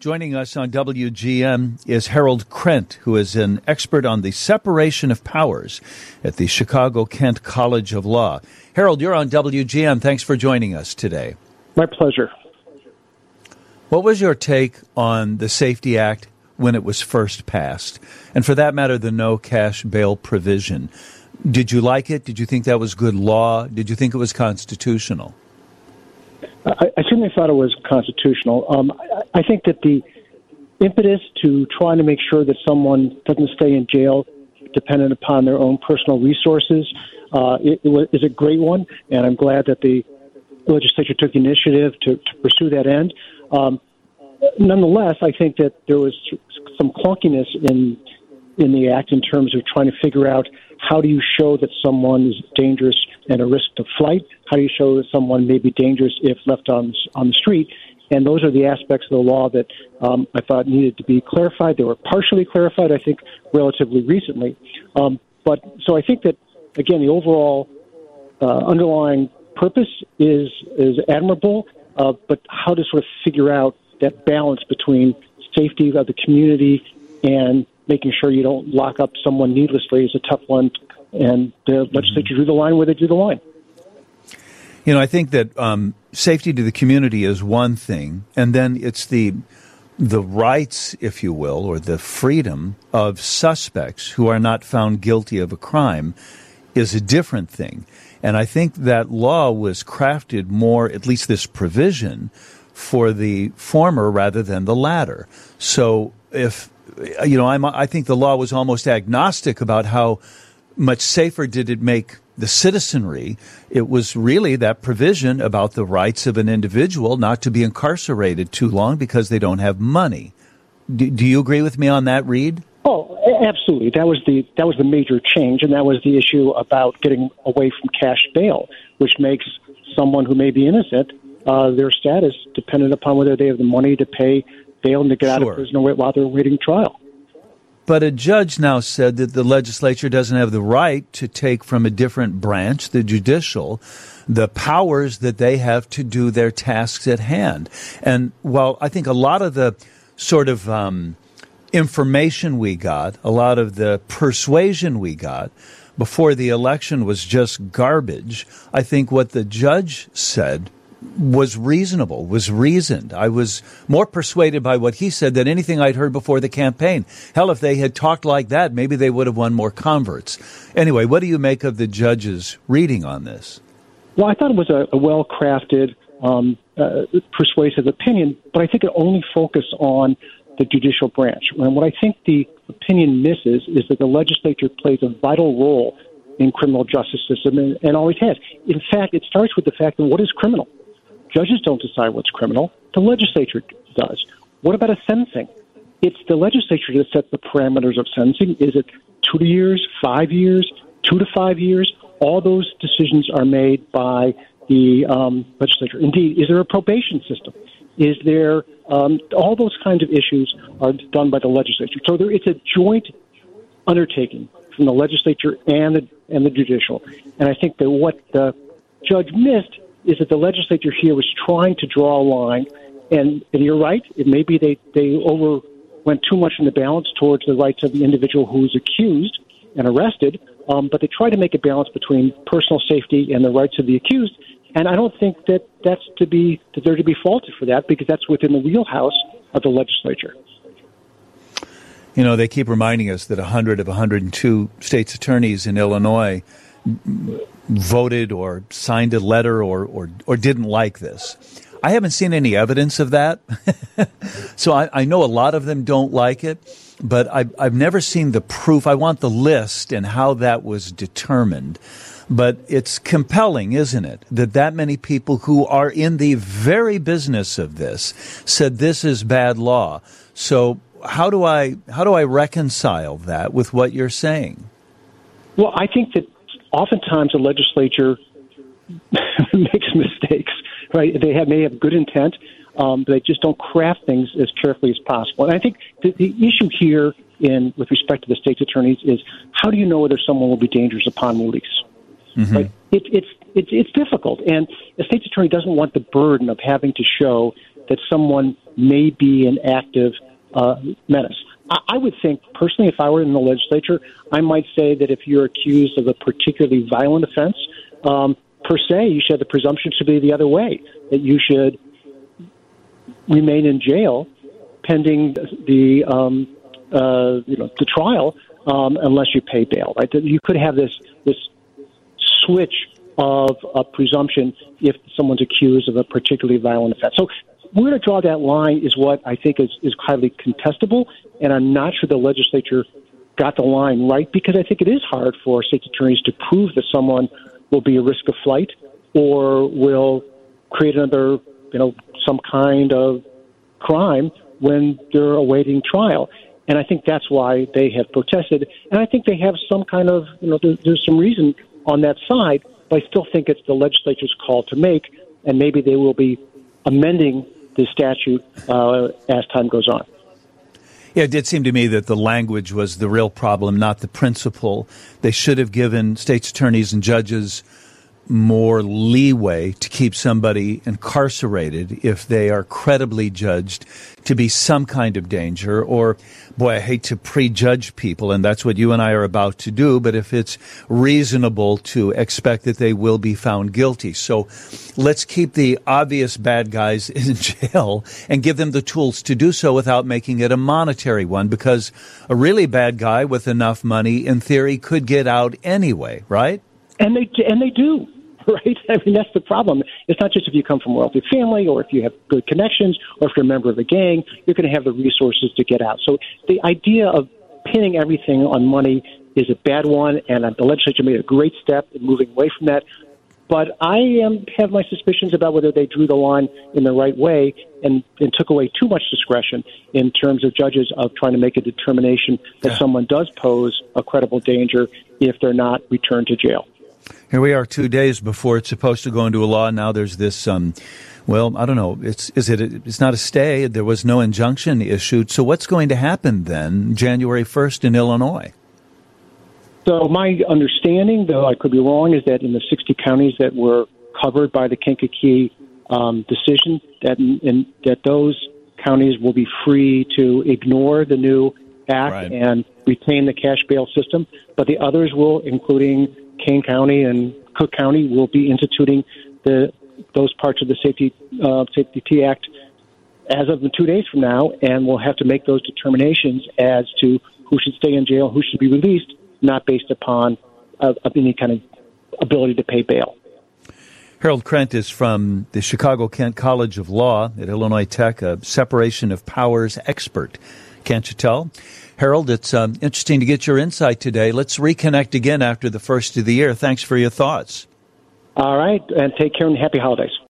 Joining us on WGN is Harold Krent, who is an expert on the separation of powers at the Chicago-Kent College of Law. Harold, you're on WGN. Thanks for joining us today. My pleasure. What was your take on the Safety Act when it was first passed? And for that matter, the no cash bail provision. Did you like it? Did you think that was good law? Did you think it was constitutional? I certainly thought it was constitutional. I think that the impetus to trying to make sure that someone doesn't stay in jail dependent upon their own personal resources is a great one, and I'm glad that the legislature took the initiative to pursue that end. Nonetheless, I think that there was some clunkiness in the act in terms of trying to figure out how do you show that someone is dangerous and a risk to flight? How do you show that someone may be dangerous if left on the street? And those are the aspects of the law that I thought needed to be clarified. They were partially clarified, I think, relatively recently. So I think that, again, the overall underlying purpose is admirable, but how to sort of figure out that balance between safety of the community and making sure you don't lock up someone needlessly is a tough one, and the legislature drew the line where they drew the line. You know, I think that safety to the community is one thing, and then it's the rights, if you will, or the freedom of suspects who are not found guilty of a crime is a different thing. And I think that law was crafted more, at least this provision, for the former rather than the latter. So I think the law was almost agnostic about how much safer did it make the citizenry. It was really that provision about the rights of an individual not to be incarcerated too long because they don't have money. Do you agree with me on that, Reed? Oh, absolutely. That was the major change, and that was the issue about getting away from cash bail, which makes someone who may be innocent, their status dependent upon whether they have the money to pay bail and to get out of prison while they're awaiting trial. But a judge now said that the legislature doesn't have the right to take from a different branch, the judicial, the powers that they have to do their tasks at hand. And while I think a lot of the sort of information we got, a lot of the persuasion we got before the election was just garbage, I think what the judge said was reasonable, was reasoned. I was more persuaded by what he said than anything I'd heard before the campaign. Hell, if they had talked like that, maybe they would have won more converts. Anyway, what do you make of the judge's reading on this? Well, I thought it was a well-crafted, persuasive opinion, but I think it only focused on the judicial branch. And what I think the opinion misses is that the legislature plays a vital role in criminal justice system and always has. In fact, it starts with the fact that what is criminal? Judges don't decide what's criminal. The legislature does. What about a sentencing? It's the legislature that sets the parameters of sentencing. Is it 2 years, 5 years, 2 to 5 years? All those decisions are made by the legislature. Indeed, is there a probation system? Is there all those kinds of issues are done by the legislature. So it's a joint undertaking from the legislature and the judicial. And I think that what the judge missed is that the legislature here was trying to draw a line, and you're right, it may be they went too much in the balance towards the rights of the individual who is accused and arrested, but they tried to make a balance between personal safety and the rights of the accused, and I don't think that they're to be faulted for that, because that's within the wheelhouse of the legislature. You know, they keep reminding us that 100 of 102 state's attorneys in Illinois voted or signed a letter or didn't like this. I haven't seen any evidence of that. So I know a lot of them don't like it, but I've never seen the proof. I want the list and how that was determined. But it's compelling, isn't it, that many people who are in the very business of this said this is bad law. So how do I reconcile that with what you're saying? Well, I think that oftentimes the legislature makes mistakes, right? They may have good intent, but they just don't craft things as carefully as possible. And I think the issue here with respect to the state's attorneys is how do you know whether someone will be dangerous upon release? Mm-hmm. Right? It's difficult, and the state's attorney doesn't want the burden of having to show that someone may be an active menace. I would think, personally, if I were in the legislature, I might say that if you're accused of a particularly violent offense, per se, you should have the presumption to be the other way, that you should remain in jail pending the trial unless you pay bail. Right? You could have this switch of a presumption if someone's accused of a particularly violent offense. So where to draw that line is what I think is highly contestable, and I'm not sure the legislature got the line right, because I think it is hard for state attorneys to prove that someone will be a risk of flight or will create another, some kind of crime when they're awaiting trial. And I think that's why they have protested. And I think they have some kind of, there's some reason on that side, but I still think it's the legislature's call to make, and maybe they will be amending the statute as time goes on. Yeah, it did seem to me that the language was the real problem, not the principle. They should have given state's attorneys and judges more leeway to keep somebody incarcerated if they are credibly judged to be some kind of danger. Or, boy, I hate to prejudge people, and that's what you and I are about to do, but if it's reasonable to expect that they will be found guilty. So let's keep the obvious bad guys in jail and give them the tools to do so without making it a monetary one, because a really bad guy with enough money, in theory, could get out anyway, right? And they do, right? I mean, that's the problem. It's not just if you come from a wealthy family or if you have good connections or if you're a member of a gang, you're going to have the resources to get out. So the idea of pinning everything on money is a bad one, and the legislature made a great step in moving away from that. But I have my suspicions about whether they drew the line in the right way and took away too much discretion in terms of judges of trying to make a determination that someone does pose a credible danger if they're not returned to jail. Here we are 2 days before it's supposed to go into a law. Now there's this, I don't know. It's not a stay. There was no injunction issued. So what's going to happen then, January 1st in Illinois? So my understanding, though I could be wrong, is that in the 60 counties that were covered by the Kankakee decision, that those counties will be free to ignore the new act and retain the cash bail system. But the others will, including Kane County and Cook County, will be instituting those parts of the Safety T Act as of 2 days from now, and we'll have to make those determinations as to who should stay in jail, who should be released, not based upon any kind of ability to pay bail. Harold Krent is from the Chicago-Kent College of Law at Illinois Tech, a separation of powers expert. Can't you tell? Harold, it's interesting to get your insight today. Let's reconnect again after the first of the year. Thanks for your thoughts. All right, and take care and happy holidays.